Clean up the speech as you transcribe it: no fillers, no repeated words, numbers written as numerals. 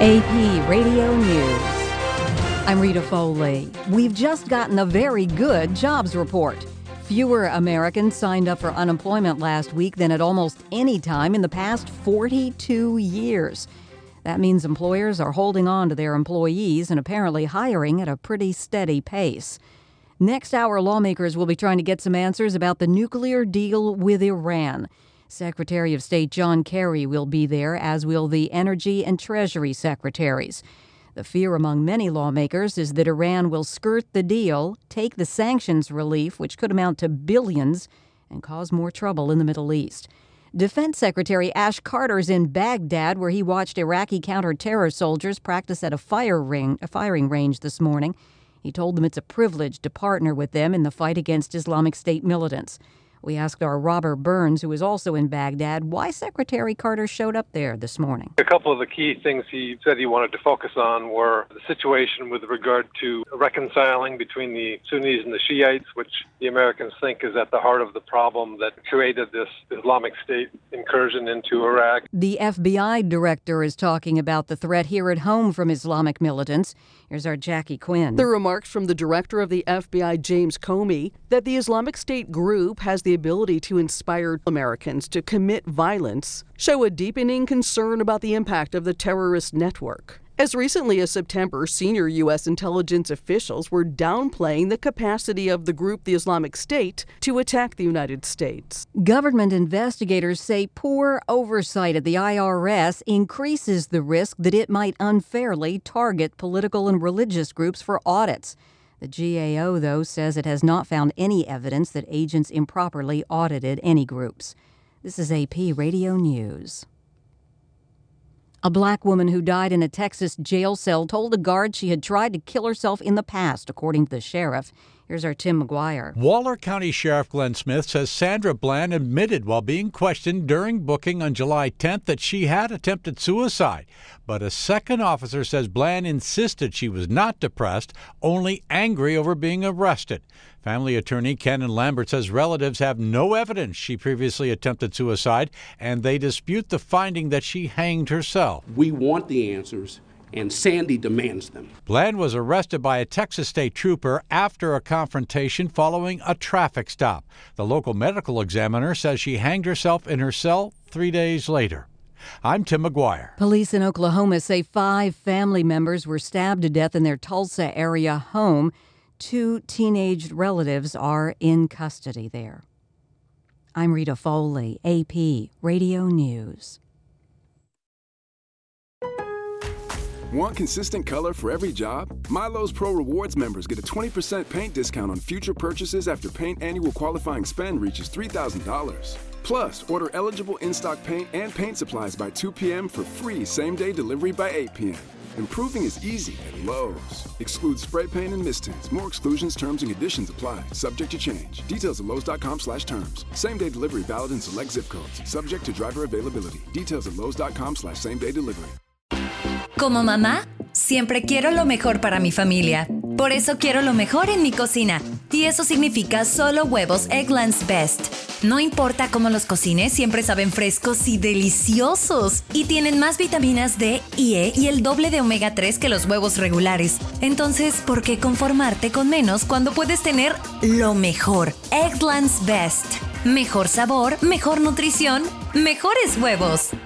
AP Radio News. I'm Rita Foley. We've just gotten a very good jobs report. Fewer Americans signed up for unemployment last week than at almost any time in the past 42 years. That means employers are holding on to their employees and apparently hiring at a pretty steady pace. Next hour, lawmakers will be trying to get some answers about the nuclear deal with Iran. Secretary of State John Kerry will be there, as will the Energy and Treasury secretaries. The fear among many lawmakers is that Iran will skirt the deal, take the sanctions relief, which could amount to billions, and cause more trouble in the Middle East. Defense Secretary Ash Carter's in Baghdad, where he watched Iraqi counter-terror soldiers practice at a firing range this morning. He told them it's a privilege to partner with them in the fight against Islamic State militants. We asked our Robert Burns, who is also in Baghdad, why Secretary Carter showed up there this morning. A couple of the key things he said he wanted to focus on were the situation with regard to reconciling between the Sunnis and the Shiites, which the Americans think is at the heart of the problem that created this Islamic State incursion into Iraq. The FBI director is talking about the threat here at home from Islamic militants. Here's our Jackie Quinn. The remarks from the director of the FBI, James Comey, that the Islamic State group has the ability to inspire Americans to commit violence show a deepening concern about the impact of the terrorist network. As recently as September, senior U.S. intelligence officials were downplaying the capacity of the group, the Islamic State, to attack the United States. Government investigators say poor oversight at the IRS increases the risk that it might unfairly target political and religious groups for audits. The GAO, though, says it has not found any evidence that agents improperly audited any groups. This is AP Radio News. A black woman who died in a Texas jail cell told a guard she had tried to kill herself in the past, according to the sheriff. Here's our Tim McGuire. Waller County Sheriff Glenn Smith says Sandra Bland admitted while being questioned during booking on July 10th that she had attempted suicide. But a second officer says Bland insisted she was not depressed, only angry over being arrested. Family attorney Ken Lambert says relatives have no evidence she previously attempted suicide, and they dispute the finding that she hanged herself. We want the answers, and Sandy demands them. Bland was arrested by a Texas state trooper after a confrontation following a traffic stop. The local medical examiner says she hanged herself in her cell 3 days later. I'm Tim McGuire. Police in Oklahoma say 5 family members were stabbed to death in their Tulsa area home. 2 teenage relatives are in custody there. I'm Rita Foley, AP Radio News. Want consistent color for every job? Milo's Pro Rewards members get a 20% paint discount on future purchases after paint annual qualifying spend reaches $3,000. Plus, order eligible in-stock paint and paint supplies by 2 p.m. for free same-day delivery by 8 p.m. Improving is easy at Lowe's. Excludes spray paint and mist tints. More exclusions, terms, and conditions apply. Subject to change. Details at Lowe's.com/terms. Same-day delivery valid in select zip codes. Subject to driver availability. Details at Lowe's.com/same-day delivery. Como mamá, siempre quiero lo mejor para mi familia. Por eso quiero lo mejor en mi cocina. Y eso significa solo huevos Eggland's Best. No importa cómo los cocines, siempre saben frescos y deliciosos. Y tienen más vitaminas D y E y el doble de omega 3 que los huevos regulares. Entonces, ¿por qué conformarte con menos cuando puedes tener lo mejor? Eggland's Best. Mejor sabor, mejor nutrición, mejores huevos.